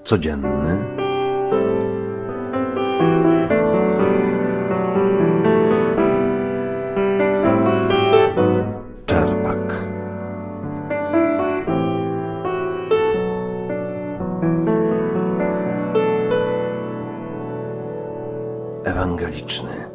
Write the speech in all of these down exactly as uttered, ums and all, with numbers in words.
codzienny, Czerpak. Ewangeliczny.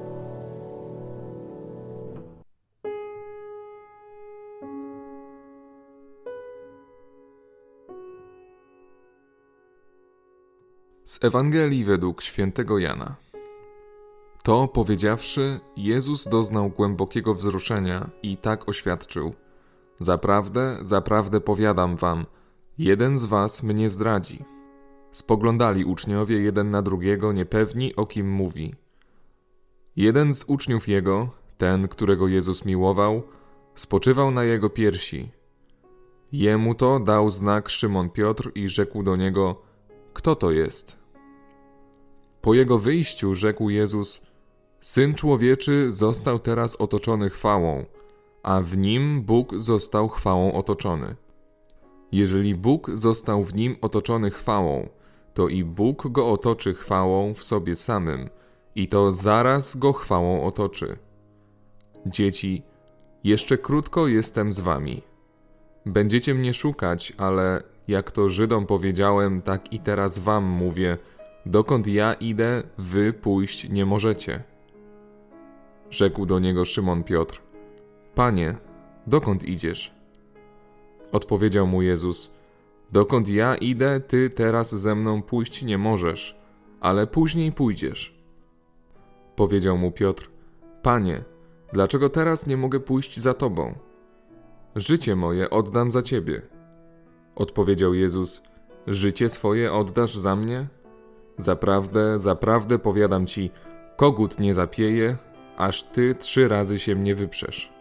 Z Ewangelii według świętego Jana. To powiedziawszy, Jezus doznał głębokiego wzruszenia i tak oświadczył: Zaprawdę, zaprawdę powiadam wam, jeden z was mnie zdradzi. Spoglądali uczniowie jeden na drugiego, niepewni, o kim mówi. Jeden z uczniów jego, ten, którego Jezus miłował, spoczywał na jego piersi. Jemu to dał znak Szymon Piotr i rzekł do niego: Kto to jest? Po jego wyjściu rzekł Jezus: Syn Człowieczy został teraz otoczony chwałą, a w nim Bóg został chwałą otoczony. Jeżeli Bóg został w nim otoczony chwałą, to i Bóg go otoczy chwałą w sobie samym, i to zaraz go chwałą otoczy. Dzieci, jeszcze krótko jestem z wami. Będziecie mnie szukać, ale jak to Żydom powiedziałem, tak i teraz wam mówię, dokąd ja idę, wy pójść nie możecie. Rzekł do niego Szymon Piotr: Panie, dokąd idziesz? Odpowiedział mu Jezus: Dokąd ja idę, ty teraz ze mną pójść nie możesz, ale później pójdziesz. Powiedział mu Piotr: Panie, dlaczego teraz nie mogę pójść za tobą? Życie moje oddam za ciebie. Odpowiedział Jezus: Życie swoje oddasz za mnie? Zaprawdę, zaprawdę powiadam ci, kogut nie zapieje, aż ty trzy razy się mnie wyprzesz.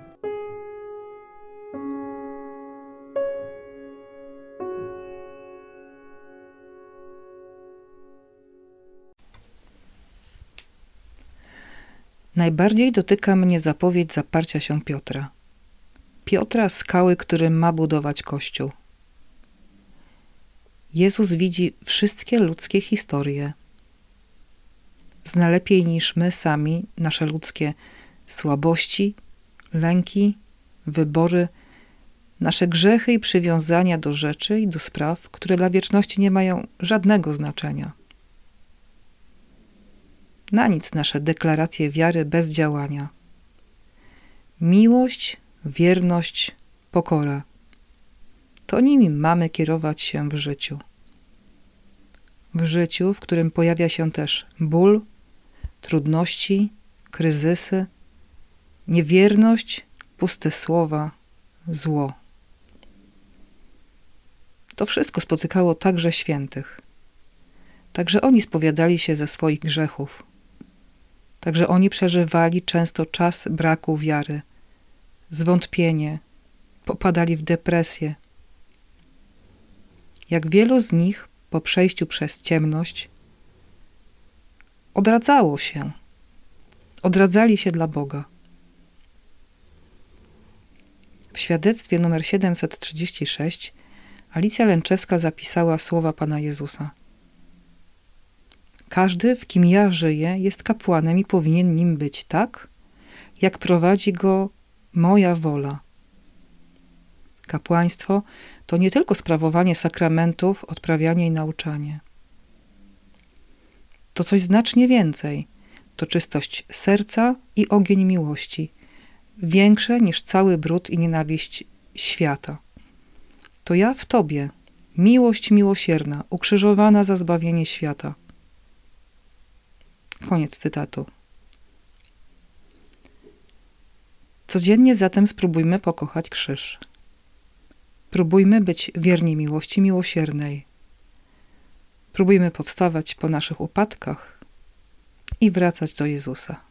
Najbardziej dotyka mnie zapowiedź zaparcia się Piotra. Piotra, skały, którym ma budować Kościół. Jezus widzi wszystkie ludzkie historie. Zna lepiej niż my sami nasze ludzkie słabości, lęki, wybory, nasze grzechy i przywiązania do rzeczy i do spraw, które dla wieczności nie mają żadnego znaczenia. Na nic nasze deklaracje wiary bez działania. Miłość, wierność, pokora. To nimi mamy kierować się w życiu. W życiu, w którym pojawia się też ból, trudności, kryzysy, niewierność, puste słowa, zło. To wszystko spotykało także świętych. Także oni spowiadali się ze swoich grzechów. Także oni przeżywali często czas braku wiary, zwątpienie, popadali w depresję. Jak wielu z nich po przejściu przez ciemność odradzało się, odradzali się dla Boga. W świadectwie numer siedemset trzydzieści sześć Alicja Lęczewska zapisała słowa Pana Jezusa. Każdy, w kim ja żyję, jest kapłanem i powinien nim być tak, jak prowadzi go moja wola. Kapłaństwo to nie tylko sprawowanie sakramentów, odprawianie i nauczanie. To coś znacznie więcej. To czystość serca i ogień miłości, większe niż cały brud i nienawiść świata. To ja w Tobie, miłość miłosierna, ukrzyżowana za zbawienie świata. Koniec cytatu. Codziennie zatem spróbujmy pokochać krzyż. Próbujmy być wierni miłości miłosiernej. Próbujmy powstawać po naszych upadkach i wracać do Jezusa.